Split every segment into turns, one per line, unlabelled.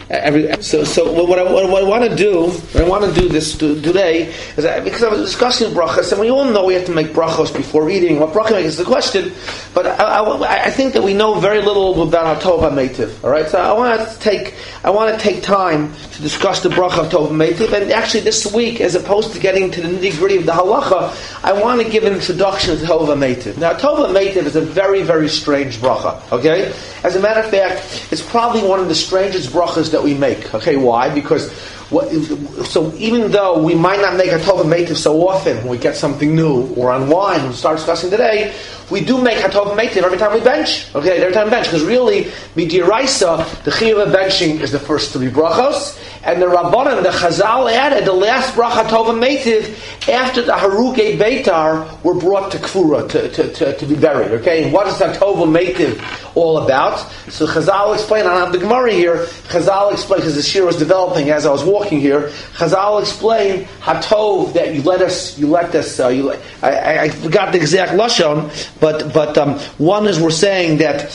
So what I want to do, this today, is because I was discussing brachas, and we all know we have to make brachos before eating. What bracha is the question, but I think that we know very little about Tov HaMeitiv. All right, so I want to take time to discuss the bracha of Tov HaMeitiv, and actually this week, as opposed to getting to the nitty gritty of the halacha, I want to give an introduction to Tov HaMeitiv. Now, Tov HaMeitiv is a very, very strange bracha. Okay, as a matter of fact, it's probably one of the strangest brachas that we make. Okay, why? Because so even though we might not make a Tov HaMeitiv so often, when we get something new, or on wine, we'll start discussing today, we do make a Tov HaMeitiv every time we bench. Okay, every time we bench, because really, midiraisa, the chiyuv of benching is the first three brachos, and the Rabbanan, the Chazal added the last bracha Tov HaMeitiv after the Haruge Beitar were brought to Kfura to be buried. Okay, and what is that Tov HaMeitiv all about? So Chazal explained, I don't have the Gemara here, Chazal explained, because the shir was developing as I was walking here, Chazal explained Hatov, that you let us, I forgot the exact lashon, but one is we're saying that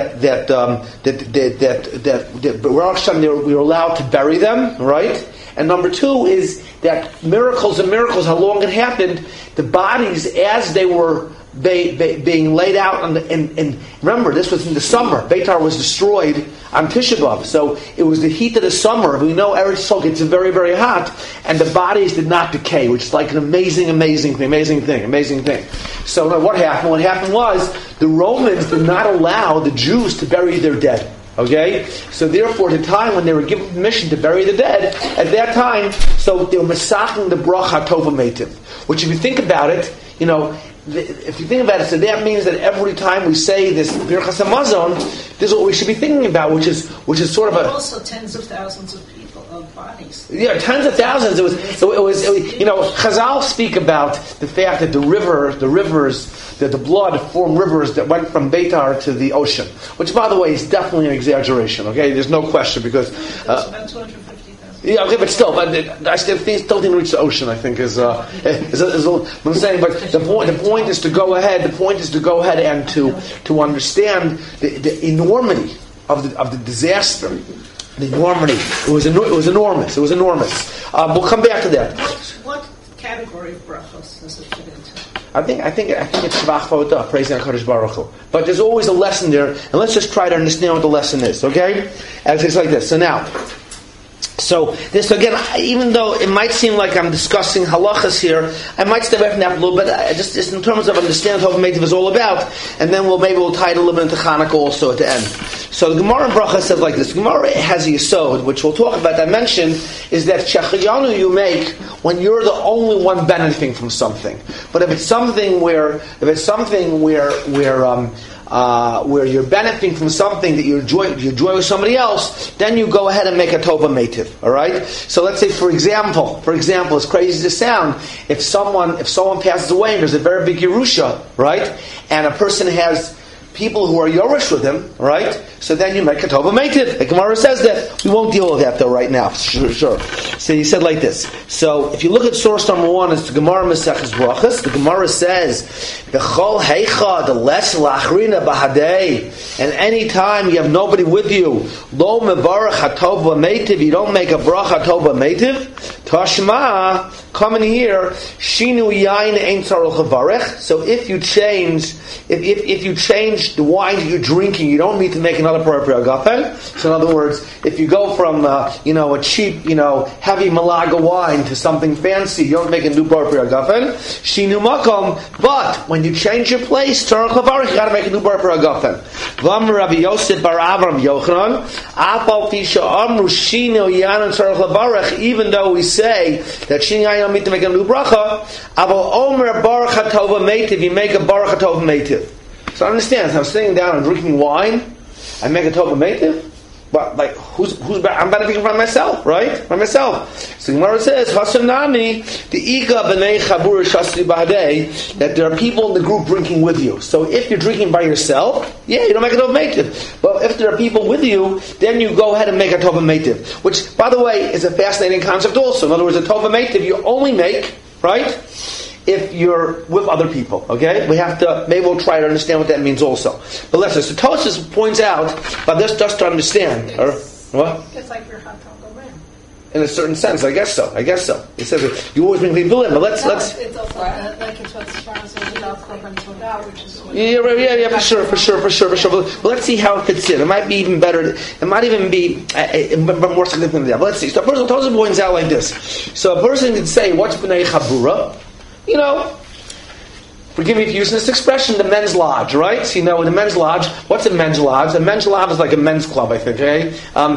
we were allowed to bury them, right? And number two is that miracles, how long it happened, the bodies as they were being laid out and remember, this was in the summer. Beitar was destroyed on Tisha B'Av, so it was the heat of the summer. We know Eretz Yisrael gets very, very hot, and the bodies did not decay, which is like an amazing thing. So now what happened? What happened was the Romans did not allow the Jews to bury their dead. Okay? So therefore, at the time when they were given permission to bury the dead, at that time, so they were masaking the bracha Tov HaMeitiv. Which if you think about it, if you think about it, so that means that every time we say this Birchas Hamazon, this is what we should be thinking about, which is sort of
also tens of thousands of people, of bodies.
Yeah, tens of thousands. It was Chazal speak about the fact that the rivers, that the blood formed rivers that went from Beitar to the ocean, which, by the way, is definitely an exaggeration. Okay, there's no question because.
About 250,000.
Yeah, okay, but still, I still didn't reach the ocean. I think is what I'm saying. But the point is to go ahead. The point is to go ahead and to understand the enormity of the disaster. The enormity. It was enormous. We'll come back to that.
What category of brachos does it fit into?
I think it's Shvach Vodah, praising HaKadosh Baruch Hu. But there's always a lesson there, and let's just try to understand what the lesson is. Okay, and it's like this. So now. So this again, even though it might seem like I'm discussing halachas here, I might step away from that a little bit, just in terms of understanding what Tov HaMeitiv is all about, and then we'll tie it a little bit into Chanukah also at the end. So the Gemara in Bracha says like this. The Gemara has a yesod, which we'll talk about. I mentioned is that shechayanu you make when you're the only one benefiting from something. But if it's something where you're benefiting from something that you enjoy with somebody else, then you go ahead and make a Tov HaMeitiv. All right. So let's say, for example, as crazy as this sounds, if someone passes away and there's a very big Yerusha, right, and a person has people who are Yorush with him, right? So then you make a Tov HaMeitiv. The Gemara says that. We won't deal with that though right now. Sure. So he said like this. So if you look at source number 1, it's the Gemara Maseches Brachos. The Gemara says, B'chol heicha deles lachrina b'hadei. And any time you have nobody with you, lo mevarach HaTov HaMeitiv, you don't make a bracha Tov HaMeitiv, Tashma, come in here, Shinu yain ein tzarich levarech. So if you change the wine that you're drinking, you don't need to make another Parapir Agafen. So in other words, if you go from a cheap, heavy Malaga wine to something fancy, you don't make a new Parapir Agafen. Shinu makom. But when you change your place, tzarich levarech, you got to make a new Parapir Agafen. Vam Rabbi Yosef bar Avram Yochanan, Apal Fisha Amru Shinu yain tzarich levarech. Even though we say that Shinu yain don't need to make a new bracha, Aval Omer Baruch HaTov HaMeitiv, you make a Baruch HaTov HaMeitiv. So understand, so I'm sitting down and drinking wine, I make a Tov HaMeitiv, but who's I'm benefiting from myself, right? From myself. So Gemara says, Hasanami, the Iga B'nei Chabur Shasri B'Hadei, that there are people in the group drinking with you. So if you're drinking by yourself, you don't make a Tov HaMeitiv. But if there are people with you, then you go ahead and make a Tov HaMeitiv. Which, by the way, is a fascinating concept also. In other words, a Tov HaMeitiv you only make, right, if you're with other people, okay? Maybe we'll try to understand what that means also. But let's so Tosfos points out, but this just to understand. What?
It's like your hot dog man.
In a certain sense, I guess so. It says that you always bring people in, but let's.
It's also like it's what Sharon says about Korban Todah, which is what
Yeah, for sure. But let's see how it fits in. It might be even better. It might even be more significant than that. But let's see. So a person points out like this. So a person can say, "What's b'nei chabura?" You know. Forgive me for using this expression, the men's lodge, right? So, in the men's lodge, what's a men's lodge? A men's lodge is like a men's club, I think, okay?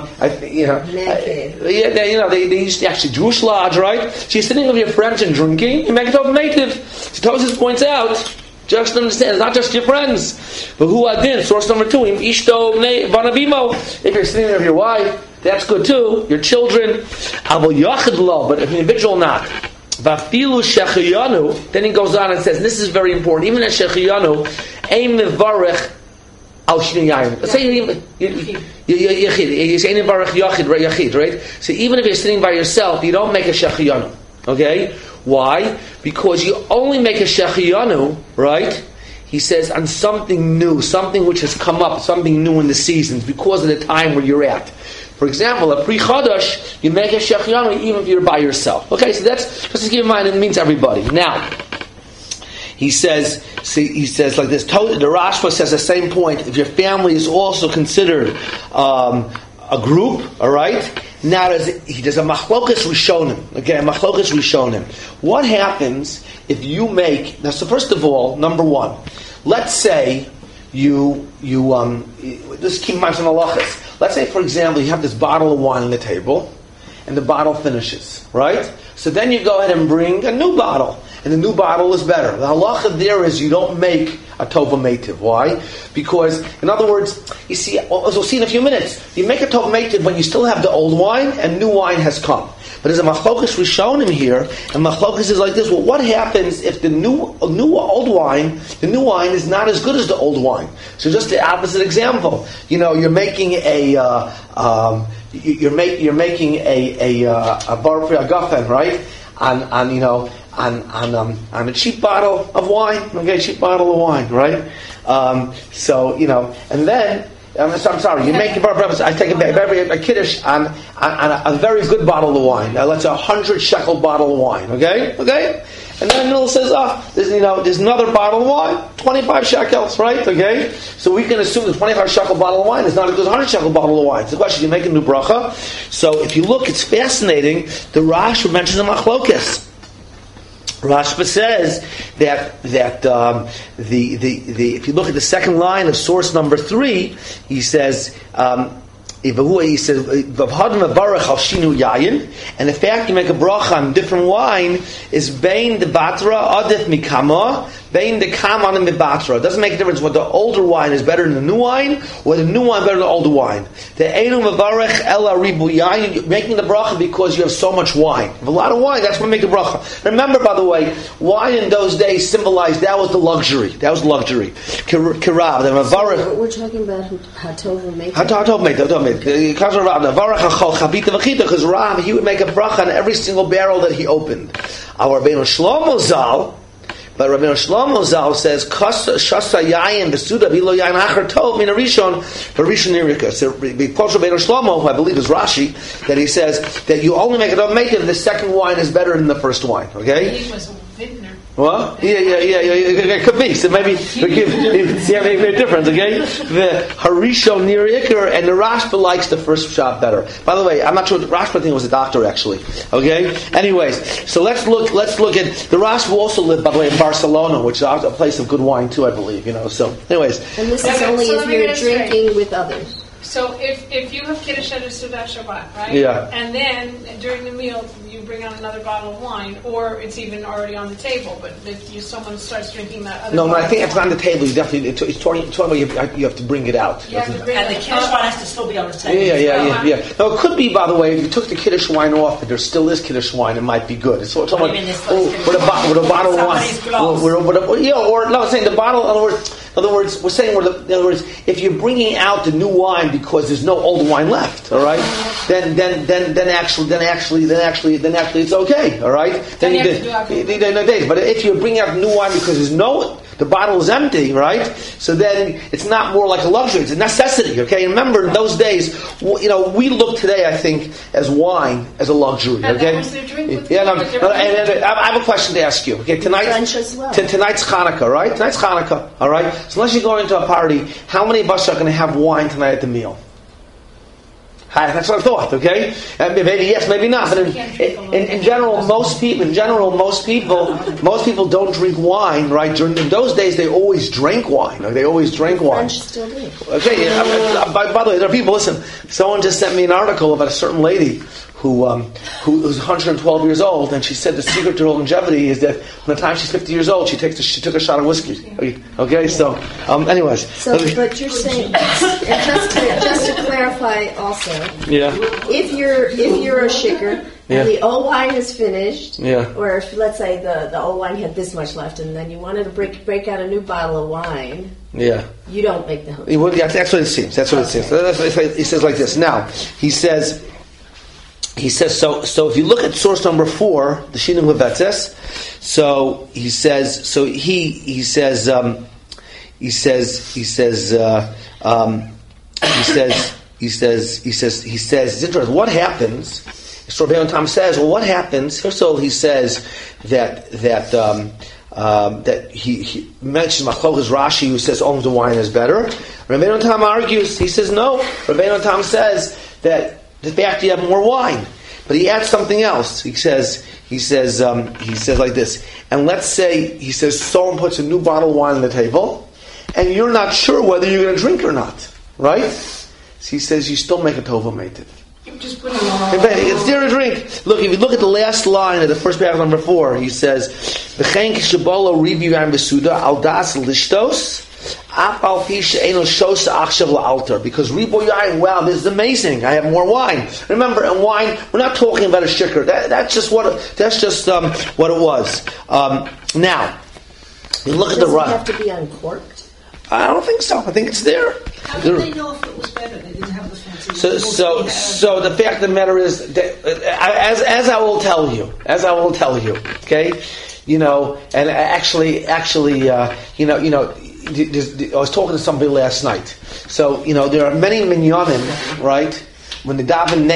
They used to actually Jewish lodge, right? So you're sitting with your friends and drinking, you make it over native. So Tosfos points out, just understand, it's not just your friends. But who adin, source number 2, ishto vanavimo. If you're sitting there with your wife, that's good too. Your children, avo yachid lo, but if an individual not. Vafilu shechiyanu. Then he goes on and says, this is very important. Even at shechiyanu, aim mevarech al shnei yayin. Let's say you say mevarech yachid, right? So even if you're sitting by yourself, you don't make a shechiyanu. Okay? Why? Because you only make a shechiyanu, right? He says on something new, something which has come up, something new in the seasons, because of the time where you're at. For example, a pre-Chodesh, you make a shechiyanu even if you're by yourself. Okay, so that's, just to keep in mind, it means everybody. Now, he says like this, the Rashba says the same point, if your family is also considered a group, alright? Now, there's a machlokas rishonim. Again, machlokas rishonim. What happens if you make, now so first of all, number one, let's say just keep in mind some halachas. Let's say, for example, you have this bottle of wine on the table, and the bottle finishes, right? So then you go ahead and bring a new bottle, and the new bottle is better. The halacha there is you don't make a tova meitiv. Why? Because, in other words, you see, as we'll see in a few minutes, you make a tova meitiv when you still have the old wine, and new wine has come. But there's a machlokas rishonim here, and machlokas is like this. Well, what happens if the new old wine is not as good as the old wine? So just the opposite example. You're making a you're making a bar for agafen, right? On a cheap bottle of wine. Okay, cheap bottle of wine, right? And then. I'm sorry. You make a bar. I take a kiddush on a very good bottle of wine. Now, let's say 100 shekel bottle of wine. Okay. And then Nil says, there's another bottle of wine, 25 shekels, right? Okay. So we can assume the 25 shekel bottle of wine is not as good as 100 shekel bottle of wine. It's the question: you make a new bracha. So if you look, it's fascinating. The Rashi mentions the machlokas. Rashba says that if you look at the second line of source number 3, he says and the fact you make a bracha on different wine is bein the batra adif mikama, bein the kaman and the batra. It doesn't make a difference whether the older wine is better than the new wine, or the new wine better than the older wine. The einu mevarech ela ribu yayin, you're making the bracha because you have so much wine. If a lot of wine, that's what make the bracha. Remember, by the way, wine in those days symbolized that was the luxury. Kirav, the mevarech.
We're talking about hatova meitiv.
Hatova meitiv. Because Rav, he would make a bracha on every single barrel that he opened. Our Rabbeinu Shlomo Zal, but Rabbeinu Shlomo Zal says, "Shasa yayin v'suda v'lo yayin achar tov min harishon v'rishon nirika." So because Rabbeinu Shlomo, who I believe is Rashi, that he says that you only make it up meitiv, the second wine is better than the first wine. Okay.
He was a vintner.
What? Yeah. It could be. So maybe maybe a difference. Okay. The Harishon Nir Iker, and the Rashba likes the first shot better. By the way, I'm not sure. The Rashba thing was a doctor actually. Okay. Anyways, so let's look at the Rashba. Also lived, by the way, in Barcelona, which is a place of good wine too, I believe. So, anyways,
and this is only if you're drinking with others.
So if you have Kiddush at a Sudat Shabbat, right?
Yeah.
And then during the meal you bring out another bottle of wine, or it's even already on the table, but if someone starts drinking that other
No, I think if it's on the table, you definitely, it's talking about you have to bring it out.
You have to bring
and the Kiddush wine has to still be on the table.
Yeah. Now it could be, by the way, if you took the Kiddush wine off, but there still is Kiddush wine, it might be good. It's with a bottle of wine. I'm saying the bottle, in other words, we're saying, if you're bringing out the new wine because there's no old wine left, all right, then actually it's okay, all right. Then you have to do it. But if you're bringing out new wine because there's no the bottle is empty, right? So then it's not more like a luxury; it's a necessity. Okay, and remember in those days, we look today, I think, as wine as a luxury.
And
okay,
that was their drink with
and I have a question to ask you. Okay,
French as well.
Tonight's Hanukkah, right? Tonight's Hanukkah, all right. So unless you're going to a party, how many of us are going to have wine tonight at the meal? That's what I thought. Okay, maybe yes, maybe not. But in general, most people don't drink wine, right? In those days, they always drank wine. They always drank wine.
French still do.
Okay. By the way, there are people. Listen, someone just sent me an article about a certain lady who's 112 years old, and she said the secret to her longevity is that by the time she's 50 years old, she took a shot of whiskey. Okay, so anyways.
So, but you're saying, and just to clarify also,
yeah.
If you're a shikker and the old wine is finished, or if, let's say the old wine had this much left, and then you wanted to break out a new bottle of wine, you don't make the whole.
Yeah, that's what it seems. That's what it seems. He says like this. Now he says. So if you look at source number 4, the Shinum Levetzes, so he says it's interesting. What happens? So Rabbeinu Tam says, well, what happens? First of all, he says that he mentions Machlokas Rashi, who says only the wine is better. Rabbeinu Tam argues. He says no. Rabbeinu Tam says that the fact you have more wine, but he adds something else. He says like this. And let's say he says someone puts a new bottle of wine on the table, and you're not sure whether you're going to drink or not, right? So he says you still make a tova meitiv.
Just put it on.
It's there to drink. Look, if you look at the last line of the first paragraph, number 4, he says, "V'chein kishabolo ribu yam besuda al das lishtos." Because ribo yain, wow, this is amazing. I have more wine. Remember, in wine, we're not talking about a shikker. That's just what it was. Now, you look at the
Does it have to be uncorked?
I don't think so. I think it's there.
How did they know if it was better? They didn't have the fancy.
So the fact of the matter is, that, as I will tell you, okay, and actually, I was talking to somebody last night. So, there are many minyanim, right? When they daven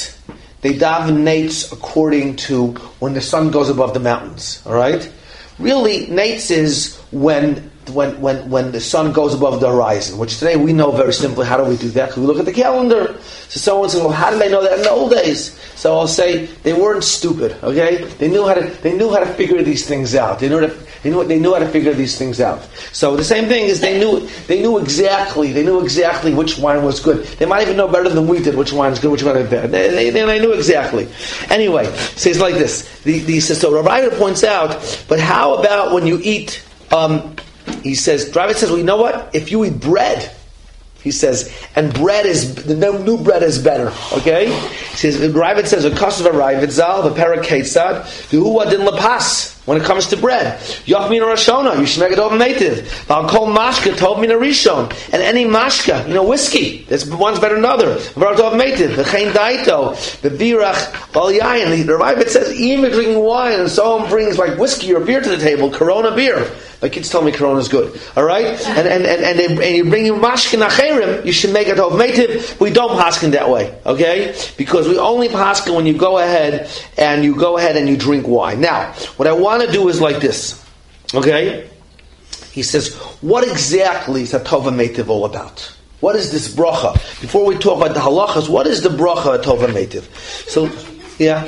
nates according to when the sun goes above the mountains, all right? Really, nates is when the sun goes above the horizon, which today we know very simply. How do we do that? Because we look at the calendar. So someone says, well, how did they know that in the old days? So I'll say, they weren't stupid, okay? They knew how to figure these things out. They knew how to figure these things out. So the same thing is they knew exactly which wine was good. They might even know better than we did which wine is good, which wine is bad. They knew exactly. Anyway, so it's like this. So Rabbi points out, but how about when you eat, he says, Ravid says, well, you know what? If you eat bread, he says, and bread is, the new bread is better, okay? He says, Ravid says, a kasav Ravid zal, the paraketsad, the huwa din lapas. When it comes to bread, Yoch Mina Rashona, you should make it over native. I'll call Mashka, Tov Mina Rishon, and any Mashka, whiskey. This one's better than another. Vartov native, the Chain Daito, the Birach, Bal Yayin. The Ravid says, even drinking wine, and someone brings like whiskey or beer to the table, Corona beer. My kids tell me Corona is good. All right, and you bring your Mashka Nacherim, you should make it over native. We don't paskin that way, okay? Because we only paskin when you go ahead and you drink wine. Now, what I want to do is like this, okay? He says, what exactly is a Tova Meitiv all about? What is this bracha? Before we talk about the halachas, what is the bracha of Tova Meitiv? So, yeah.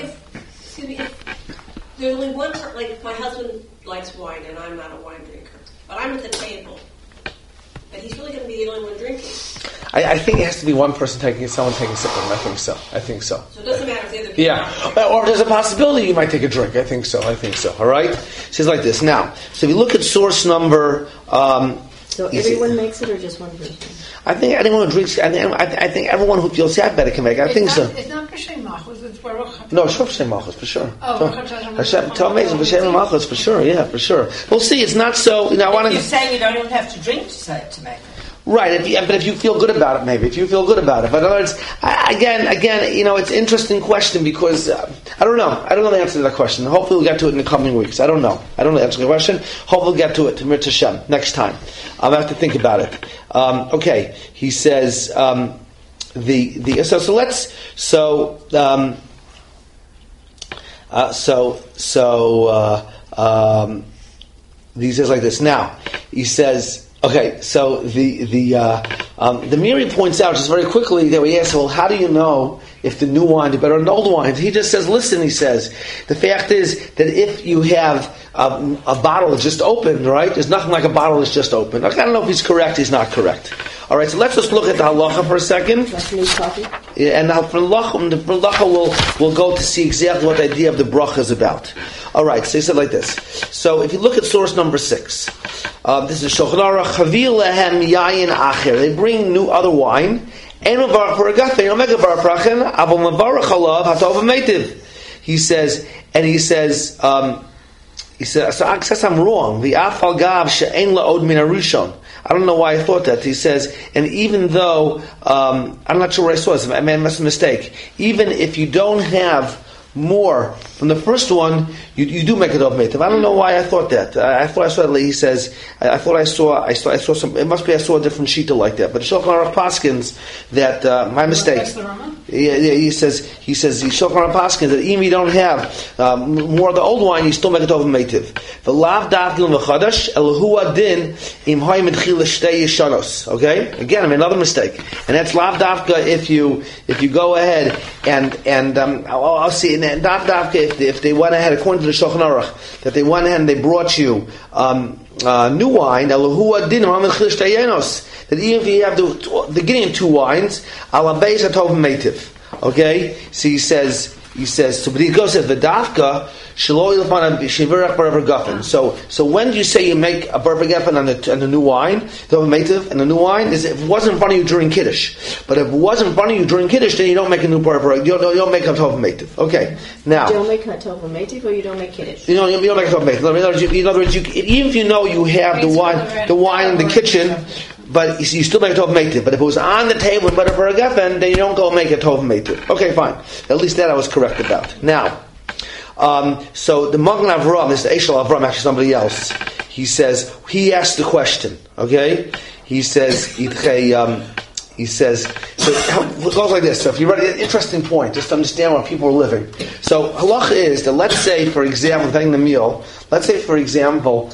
If there's only one, like if my husband likes wine and I'm not a wine drinker, but I'm at the table, but he's really going to be the only one drinking.
I think it has to be one person taking it, someone taking a sip of it. I think so.
So it doesn't matter if the other people.
Yeah. Or there's a possibility you might take a drink. I think so. All right? It says like this. Now, so if you look at source number...
so everyone makes it or just one person?
I think anyone who drinks... I think everyone who feels sad better can make it. I think so.
It's not B'Shem Malchus, it's Baruch.
No, it's B'Shem Malchus, for sure.
Oh,
Hashem, tell me, it's B'Shem Malchus, for sure, yeah, for sure. We'll see, it's not so...
You're saying you don't even have to drink to make it.
Right, but if you feel good about it, maybe. If you feel good about it. But in other words, again, it's an interesting question because, I don't know. I don't know the answer to that question. Hopefully we'll get to it in the coming weeks. I don't know. I don't know the answer to the question. Hopefully we'll get to it, to Mirta Shem, next time. I'll have to think about it. Okay, he says, he says like this. Now, he says, okay, so the Miri points out just very quickly that we ask, well, how do you know if the new wine is better than the old wine? He just says, listen, he says, the fact is that if you have a bottle that's just opened, right, there's nothing like a bottle that's just opened. I don't know if he's correct, he's not correct. All right, so let's just look at the halacha for a second. Yeah, and now for halacha we'll go to see exactly what the idea of the bracha is about. All right, so he said like this. So if you look at source number 6, this is Shulchan Aruch, Chavi lehem yayin acher. They bring new other wine. He says, so I guess I'm wrong. The afal gav she'en la'od min harishon. I don't know why I thought that. He says, and even though I'm not sure where I saw this, I made a mistake. Even if you don't have more from the first one, you do make it of meitav. I don't know why I thought that. I thought I saw. He says, I saw some. It must be I saw a different shita like that. But the Shulchan Aruch paskins that my mistake. Yeah, he says Shulchan Aruch paskins that even if you don't have more of the old wine, you still make it over meitav. The lav davdil v'chadash elhu adin im hay medchil shtei yishanos. Okay, again, I made another mistake, and that's lav davka if you go ahead and I'll see. And davka if they went ahead, according to the Shulchan Aruch, that they went ahead and they brought you new wine, that even if you have the beginning of two wines, okay? So he says, so but he goes says v'dafka shelo ilfan shivirach baravar gafen. So when do you say you make a baravar gafen on the new wine, the meitav, and the new wine is if it wasn't in front of you during kiddush. But if it wasn't in front of you during kiddush, then you don't make a new baravar. You don't make a tov meitav. Okay, now
you don't make a tov meitav, or you don't make kiddush.
You don't make a tov meitav. In other words, even if you know you have the wine in the kitchen. But you still make a tov meitiv. But if it was on the table and better for a geffen, then you don't go make a tov meitiv. Okay, fine. At least that I was correct about. Now, so the Magen Avram, this is Eshel Avram, actually somebody else. He says he asked the question. Okay, he says so it goes like this. So if you read an interesting point, just to understand where people are living. So halacha is that let's say, for example, taking the meal. Let's say, for example,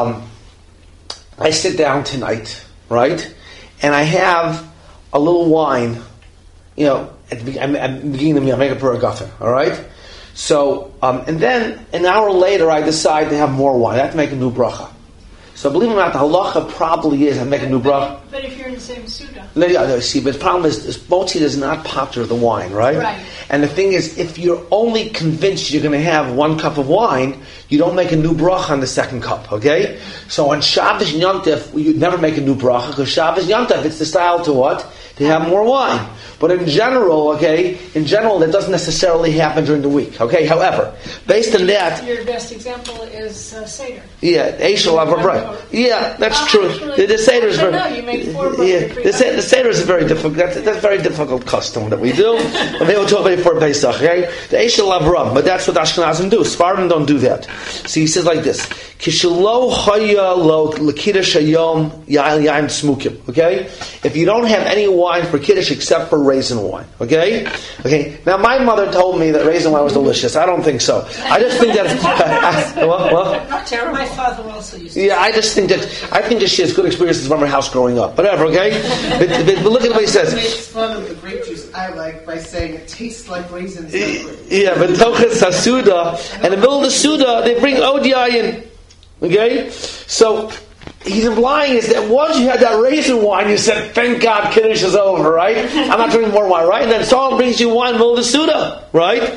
I sit down tonight. Right? And I have a little wine, at the beginning of the meal, I make a pura gafen, alright? So, and then an hour later I decide to have more wine. I have to make a new bracha. So believe it or not, the halacha probably is I make a new bracha.
But if you're in the same suda.
No, see, but the problem is Botzi is not popular the wine, right?
Right.
And the thing is, if you're only convinced you're going to have one cup of wine, you don't make a new bracha on the second cup, okay? So on Shabbos and Yom Tov, you'd never make a new bracha, because Shabbos and Yom Tov, it's the style to what? To have more wine. But in general, that doesn't necessarily happen during the week, okay? However, based on that...
Your best example is Seder.
Yeah, Eishel Avra. Yeah, that's true. The Seder is very...
you make 4
the Seder is a very difficult... That's a very difficult custom that we do. And they will talk about it for Pesach, okay? The Eishel Avram, but that's what Ashkenazim do. Sfardim don't do that. So he says like this, Kishelo Chaya Lo L'Kiddush Hayom Yain Smukim, okay? If you don't have any wine for Kiddush except for raisin wine, okay? Now my mother told me that raisin wine was delicious. I don't think so. I just think that...
Not terrible. My father also used to.
Yeah, I think that she has good experiences from her house growing up. Whatever, okay? But look at what he says.
He makes fun of the grape juice I like by saying it tastes like raisins.
Yeah, but Tochas HaSuda, and in the middle of the Suda, they bring Odiayin. Okay? So, he's implying is that once you had that raisin wine, you said, thank God Kiddush is over, right? I'm not drinking more wine, right? And then someone brings you wine in the middle of the Suda, right?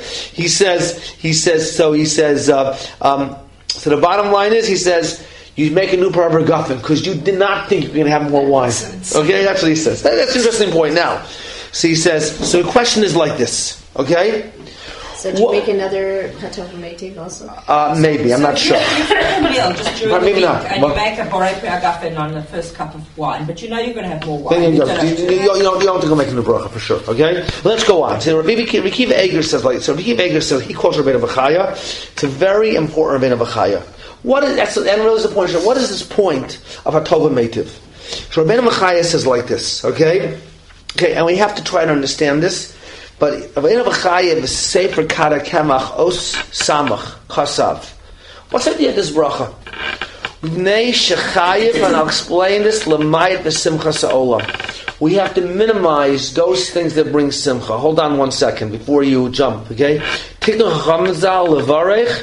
So the bottom line is, he says, you make a new Parvar Gafen, because you did not think you were going to have more wine. Okay? That's what he says. That's an interesting point now. So he says, so the question is like this, okay?
So do you make another Hatova Meitiv also?
Maybe, I'm not sure.
Just during
maybe
the week,
not.
and you make a borei agafen on the first cup of wine, but you know you're going to have more wine.
Then you don't have to go make a new bracha for sure. Okay, let's go on. So Rabbi Akiva Eiger says like so. Rabbi Akiva Eiger says he quotes Rabbeinu Bechaya. It's a very important Rabbeinu Bechaya. What is and really is the point? What is this point of Hatova Meitiv? So Rabbeinu Bechaya says like this. Okay, and we have to try to understand this. But Rabbeinu Bechaya is Sefer Kara Kemach Os Samach Chasav. What's the idea of this bracha? Bnei Shechayev, and I'll explain this. L'mayit v'simcha sa'olam. We have to minimize those things that bring simcha. Hold on 1 second before you jump. Okay. Tiknu Chacham Zal levarech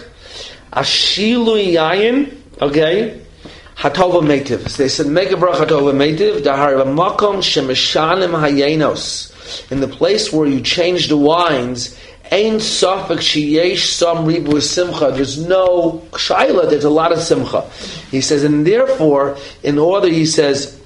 ashilu yayin. Okay. Hatova Meitiv. So they said make a bracha Hatova Meitiv. Dahar b'makom shemeshanim hayenos. In the place where you change the wines, Ein Safek Sheyesh Sam Ribu Simcha. There's no shaila. There's a lot of simcha. He says, and therefore, in order, he says,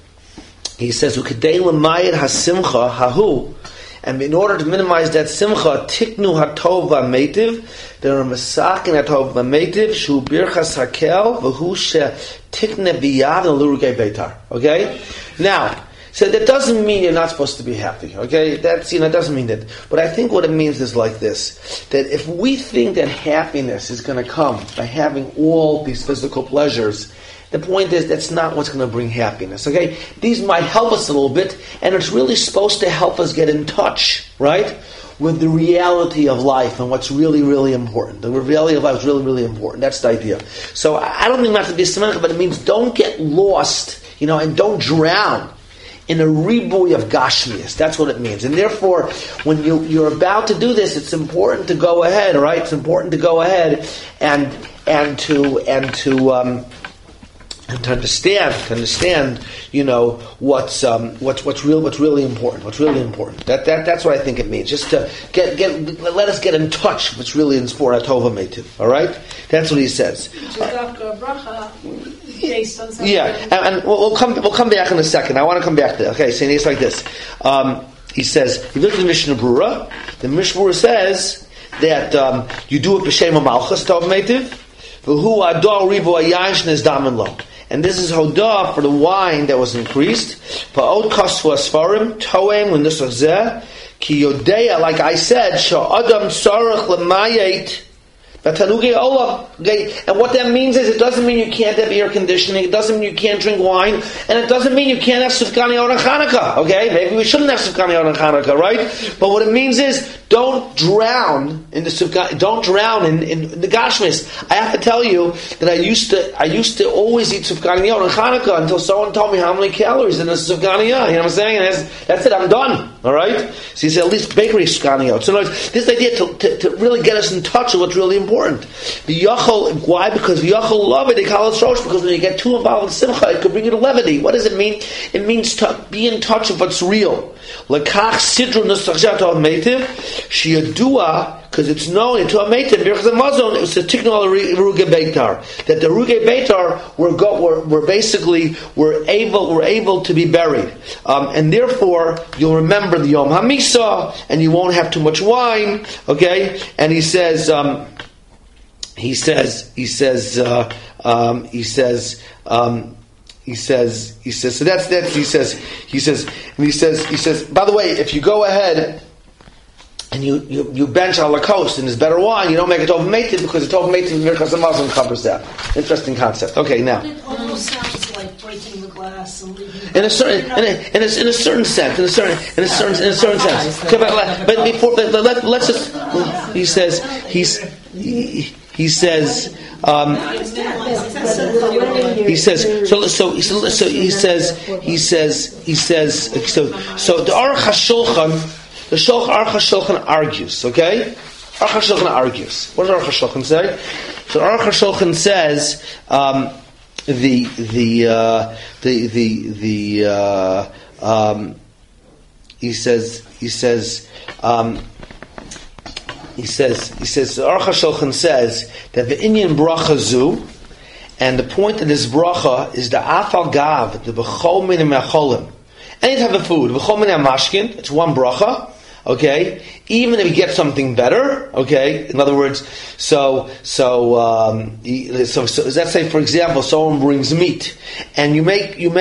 Ukadei L'Mayed HaSimcha Hahu. And in order to minimize that simcha, Tiknu Hatova Meitiv. There are Masakin Hatova Meitiv Shu Birchas Hakel V'hu She Tikne V'Yad L'Urugei Beitar. Okay, now. So that doesn't mean you're not supposed to be happy, okay? That's, doesn't mean that. But I think what it means is like this, that if we think that happiness is going to come by having all these physical pleasures, the point is that's not what's going to bring happiness, okay? These might help us a little bit, and it's really supposed to help us get in touch, right? With the reality of life and what's really, really important. The reality of life is really, really important. That's the idea. So I don't think that's to be semantic, but it means don't get lost, and don't drown in a ribuy of gashmias. That's what it means. And therefore, when you're about to do this, it's important to go ahead, right? It's important to go ahead and to understand, what's really important. What's really important. That's what I think it means. Just to let us get in touch with what's really in sport Hatova Meitiv. All right? That's what he says. Yeah, and we'll come back in a second. I want to come back to that. Okay, saying it's like this. He says, if you look at the Mishnah Berurah, the Mishnah Berurah says that you do it b'shem ha'malchus Hatova Meitiv, v'hu ador ribu ayayin shnezdam lo. And this is hodah for the wine that was increased. Pa'od kasvu asfarim toem when this was zeh ki yodeya, like I said, sha'adam tzarech l'mayet. Okay? And what that means is it doesn't mean you can't have air conditioning, it doesn't mean you can't drink wine, and it doesn't mean you can't have Sufgani on Chanukah. Okay? Maybe we shouldn't have Sufgani on Chanukah, right? But what it means is don't drown in the Sufgani, don't drown in the Gashmis. I have to tell you that I used to always eat Sufgani on Chanukah until someone told me how many calories in the Sufgani. You know what I'm saying? And that's it, I'm done. Alright? So he said at least bakery Sufgani. So in other words, this idea to really get us in touch with what's really important. The Yachol, why? Because the Yachol love it, they call it Rosh, because when you get too involved in Simcha, it could bring you to levity. What does it mean? It means to be in touch with what's real. Lekach sidru nusachzat meitiv, sheyadua, because it's known to a meitiv, because the Mazon, it was a tiknal Ruge Beitar, that the Ruge Beitar were able to be buried. And therefore, you'll remember the Yom HaMisa, and you won't have too much wine, okay? And he says, so that's by the way, if you go ahead and you bench ala coast and there's better wine, you don't make it Tov Meitiv because the Tov Meitiv Mirchas Hamazon covers that. Interesting concept. Okay, now.
It almost sounds like breaking the glass and leaving.
In a certain sense. Okay, but before, let's just. He says. So the Aruch HaShulchan, the Aruch HaShulchan argues, okay? Aruch HaShulchan argues. What does Aruch HaShulchan say? So Aruch HaShulchan says Aruch HaShulchan says that the Inyan bracha zu, and the point of this bracha is the afal gav, the b'chol min me'acholim. Any type of food, b'chol min mashkin, it's one bracha. okay, even if you get something better, okay, in other words, so let's say, for example, someone brings meat, and you make a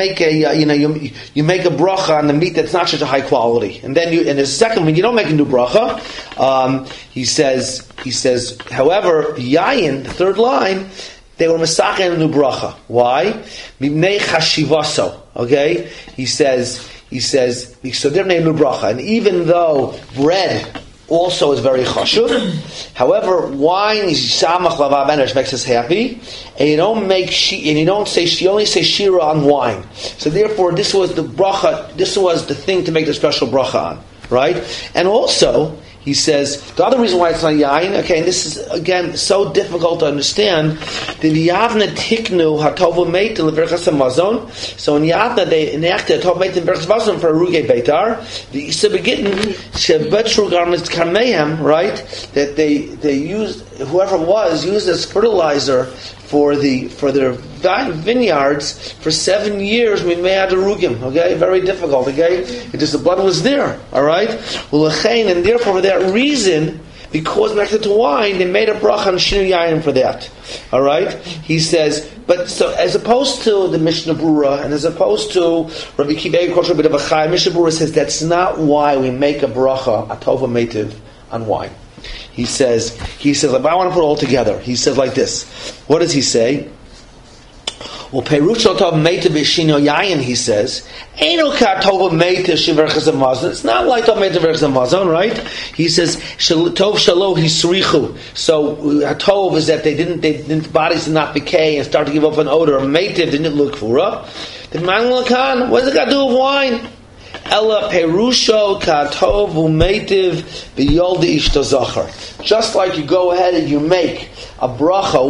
bracha on the meat that's not such a high quality, and then and the second one, you don't make a new bracha. He says, however, yayin, the third line, they were masachen a new bracha. Why? Mibnei chashivaso. Okay, he says, so they're named new bracha, and even though bread also is very chashuv, however, wine is samach lavav makes us happy, and you don't say you only say shira on wine. So therefore, this was the bracha. This was the thing to make the special bracha on, right? And also, he says, the other reason why it's not yain, okay, and this is, again, so difficult to understand, the Yavna tiknu hatovu meitin leberchas hamazon, so in Yavna they enacted hatovu meitin leberchas hamazon for Arugei Beitar, the Isa Begitten, shebetru garments karmehem, right, that they used, whoever it was, used as fertilizer for their vineyards for 7 years. We may have arugim. Okay, very difficult. Okay, because the blood was there. All right, and therefore for that reason, because connected to wine, they made a bracha on shinu yayin for that. All right, he says. But so as opposed to the Mishnah Brura, and as opposed to Rabbi Kiva Kosher B'Dav Achai, Mishnah Brura says that's not why we make a bracha atova meitiv on wine. He says, if I want to put it all together, he says like this. What does he say? Well, Perush Tov Meitav Shino Yayin, he says, Eino Tov Meitav Shiverchas Hamazon. It's not like Tov Meitav Shiverchas Hamazon, right? He says, Tov Shalo Hisrichu. So Tov is that the bodies did not decay and start to give up an odor. Meitav didn't look for up. The Manglakan, what does it got to do with wine? Ella Perusho Katov Umeitiv B'Yoldi Ishto Zachar. Just like you go ahead and you make a bracha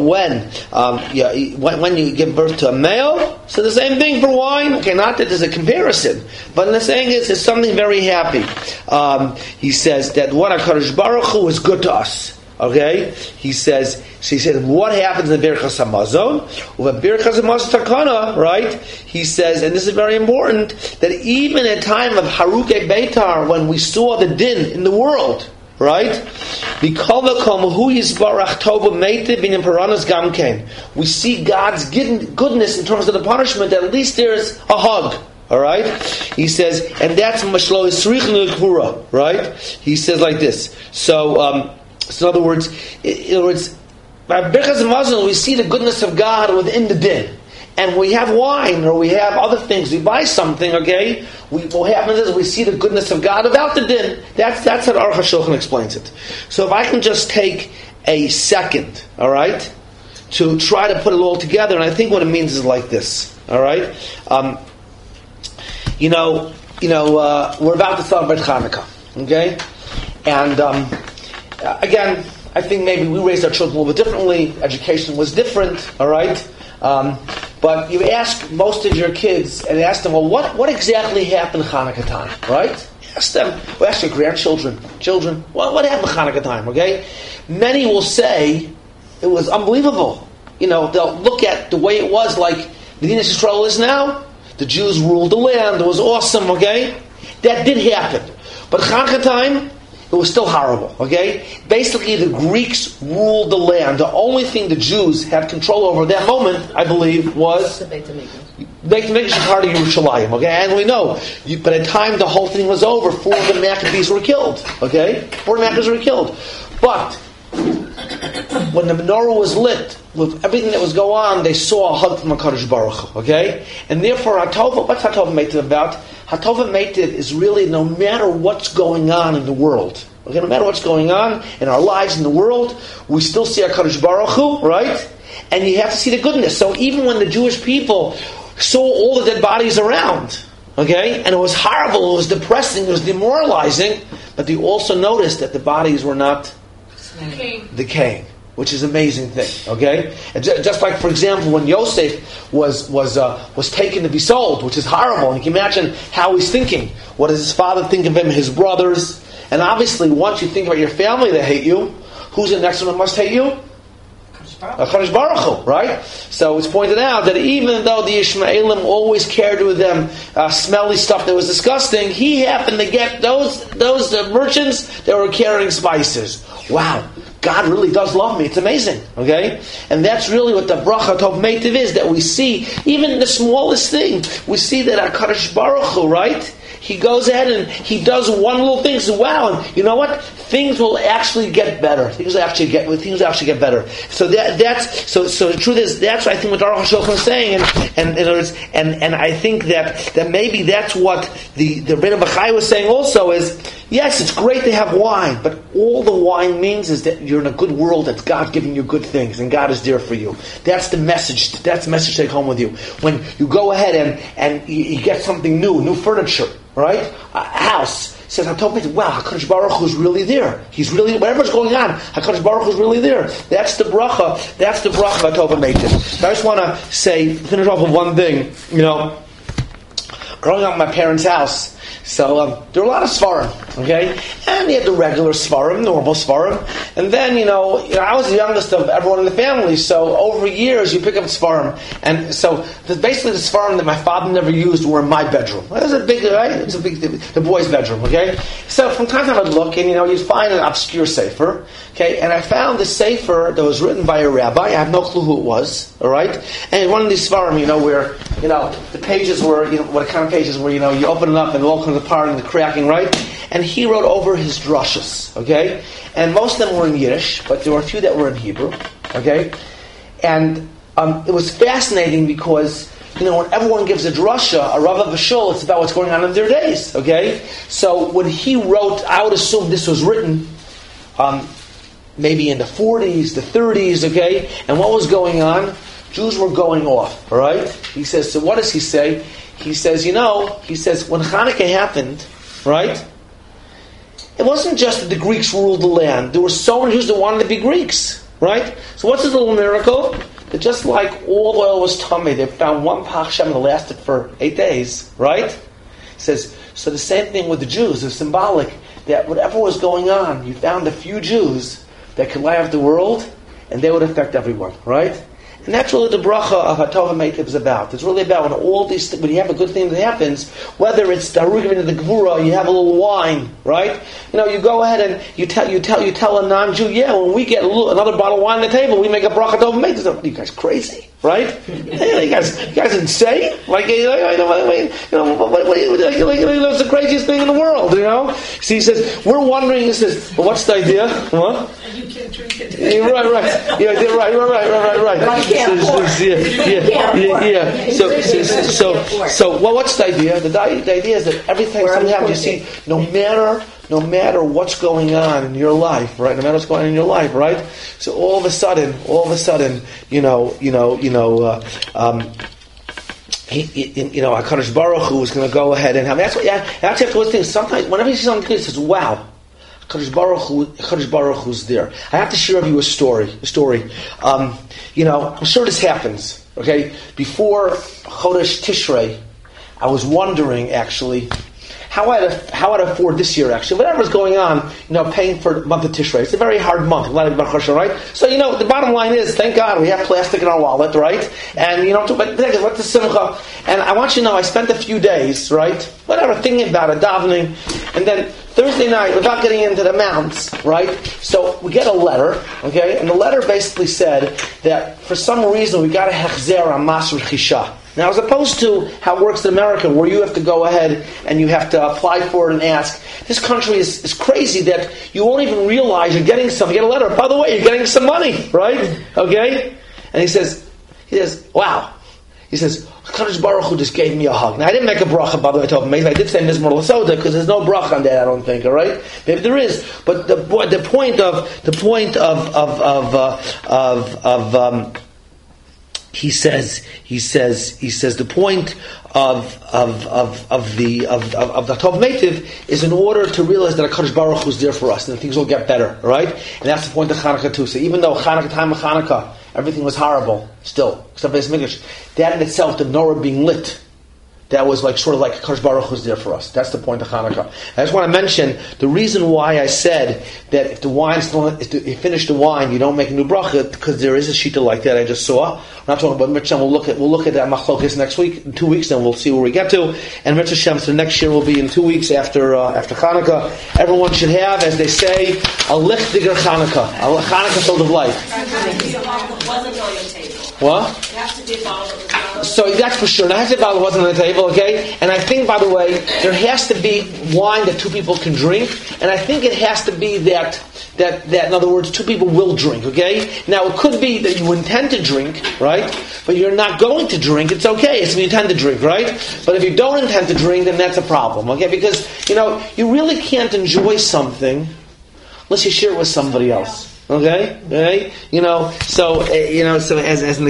when you give birth to a male, so the same thing for wine. Okay, not that there's a comparison, but the saying is it's something very happy. He says that what HaKadosh Baruch Hu is good to us. Okay, he says. What happens in the Birchas Hamazon? With Birchas Hamazon Takana, right? He says, and this is very important, that even at time of Harukei Beitar, when we saw the din in the world, right? We see God's goodness in terms of the punishment. At least there's a hug. All right, he says, and that's Mashlo Yisrichnu Kura, right? He says like this. So in other words, by Birchas Hamazon, we see the goodness of God within the din. And we have wine, or we have other things. We buy something, okay? What happens is we see the goodness of God without the din. That's how Aruch HaShulchan explains it. So if I can just take a second, all right, to try to put it all together, and I think what it means is like this, all right? We're about to celebrate Hanukkah, okay? And again, I think maybe we raised our children a little bit differently. Education was different, all right? But you ask most of your kids and ask them, well, what exactly happened Hanukkah time, right? Ask them, ask your grandchildren, what happened Hanukkah time, okay? Many will say it was unbelievable. They'll look at the way it was like Medina Yisrael is now. The Jews ruled the land. It was awesome, okay? That did happen. But Hanukkah time, it was still horrible, okay? Basically, the Greeks ruled the land. The only thing the Jews had control over at that moment, I believe, was the Beit HaMikdash is part of Yerushalayim, okay? And we know, by the time the whole thing was over, 4 of the Maccabees were killed, okay? 4 Maccabees were killed. But when the menorah was lit, with everything that was going on, they saw a hug from HaKadosh Baruch Hu, okay? And therefore, what's Hatova Meitiv about? Hatova Meitiv is really no matter what's going on in the world. Okay, no matter what's going on in our lives in the world, we still see HaKadosh Baruch Hu, right? And you have to see the goodness. So even when the Jewish people saw all the dead bodies around, okay, and it was horrible, it was depressing, it was demoralizing, but they also noticed that the bodies were not decaying. Which is an amazing thing, okay? And just like, for example, when Yosef was taken to be sold, which is horrible, and you can imagine how he's thinking. What does his father think of him, his brothers? And obviously, once you think about your family that hate you, who's the next one that must hate you? HaKadosh Baruch Hu, right? So it's pointed out that even though the Ishmaelim always carried with them smelly stuff that was disgusting, he happened to get those merchants that were carrying spices. Wow. God really does love me. It's amazing. Okay? And that's really what the bracha tov meitiv is, that we see, even in the smallest thing, we see that HaKadosh Baruch Hu, right? He goes ahead and he does one little thing. So wow, and you know what? Things will actually get better. Things will actually get better. So so the truth is, that's what I think what Aruch HaShulchan is saying, and I think that maybe that's what the Rebbeinu Bachai was saying also is, yes, it's great to have wine, but all the wine means is that you're in a good world, that's God giving you good things, and God is there for you. That's the message. That's the message to take home with you. When you go ahead and you get something new furniture, right? A house. He says, wow, HaKadosh Baruch Hu is really there. He's really, whatever's going on, HaKadosh Baruch Hu is really there. That's the bracha. That's the bracha of Tova Meitiv. I just want to finish off with one thing. Growing up in my parents' house, so there were a lot of Sfarim, okay? And you had the regular Sfarim, normal Sfarim. And then, I was the youngest of everyone in the family, so over years you pick up Sfarim. And so basically the Sfarim that my father never used were in my bedroom. It was a big, right? It was the boys' bedroom, okay? So from time to time I'd look and, you'd find an obscure sefer, okay? And I found the sefer that was written by a rabbi. I have no clue who it was, all right? And one of these Sfarim, where, the pages were, what kind of pages were, you open it up and it all comes apart and the cracking, right? And he wrote over his drushes, okay? And most of them were in Yiddish, but there were a few that were in Hebrew, okay? And it was fascinating because, when everyone gives a drusha, a Rav of a shul, it's about what's going on in their days, okay? So when he wrote, I would assume this was written maybe in the 40s, the 30s, okay? And what was going on? Jews were going off, all right? He says, so what does he say? He says, when Hanukkah happened, right? It wasn't just that the Greeks ruled the land. There were so many Jews that wanted to be Greeks, right? So what's this little miracle? That just like all oil was tummy, they found one Pach Shem that lasted for 8 days, right? He says, so the same thing with the Jews. It's symbolic that whatever was going on, you found a few Jews that could light up the world, and they would affect everyone, right? And that's really the bracha of HaTova Meitiv is about. It's really about when you have a good thing that happens, whether it's the Harugim and the Gevura, you have a little wine, right? You go ahead and you tell a non-Jew, when we get another bottle of wine on the table, we make a bracha HaTova Meitiv. You guys crazy, right? You guys insane? It's the craziest thing in the world, So he says, we're wondering, he says, well, what's the idea? What?
You can't drink it.
Right. Yeah, right. So, what's the idea? The idea is that everything sometimes you see, no matter what's going on in your life, right? No matter what's going on in your life, right? So all of a sudden, HaKadosh Baruch Hu is going to go ahead and have. That's after those things. Sometimes, whenever you see something good, he says, "Wow, HaKadosh Baruch Hu's there." I have to share with you a story. I'm sure this happens. Okay, before Chodesh Tishrei, I was wondering actually how I'd afford this year actually. Whatever's going on, paying for the month of Tishrei. It's a very hard month, right? So the bottom line is, thank God we have plastic in our wallet, right? And but what's the simcha? And I want you to know, I spent a few days, right? Whatever, thinking about it, davening, and then Thursday night, without getting into the amounts, right? So we get a letter, okay? And the letter basically said that for some reason we got a hechzer on Mas Rechisha. Now, as opposed to how it works in America, where you have to go ahead and you have to apply for it and ask, this country is crazy that you won't even realize you're getting something. You get a letter, by the way, you're getting some money, right? Okay? And he says, wow. He says, HaKadosh Baruch Hu just gave me a hug. Now, I didn't make a bracha, by the way, I did say Mizmor L'Soda, because there's no bracha on that, I don't think, all right? Maybe there is. But the point of he says the point of the Tov Meitiv is in order to realize that HaKadosh Baruch Hu is there for us, and things will get better, right? And that's the point of Chanukah too. So even though time of Chanukah, everything was horrible, still, except Beis Mikdash, that in itself, the menorah being lit, that was like sort of like Kadosh Baruch Hu was there for us. That's the point of Hanukkah. I just want to mention the reason why I said that if the wine, if you finish the wine, you don't make a new bracha, because there is a shita like that I just saw. I'm not talking about Mitzvah. We'll look at that machlokes next week, in 2 weeks, then we'll see where we get to. And Mitzvah Shem, so next year will be in 2 weeks after Hanukkah. Everyone should have, as they say, a lichtiger Hanukkah, a Hanukkah filled of light. What?
It has to be a bottle that was not.
So that's for sure. Now, it has to be a bottle that wasn't on the table, okay? And I think, by the way, there has to be wine that two people can drink, and I think it has to be that in other words, two people will drink, okay? Now, it could be that you intend to drink, right? But you're not going to drink. It's okay. It's when you intend to drink, right? But if you don't intend to drink, then that's a problem, okay? Because, you really can't enjoy something unless you share it with somebody else. Okay? So as an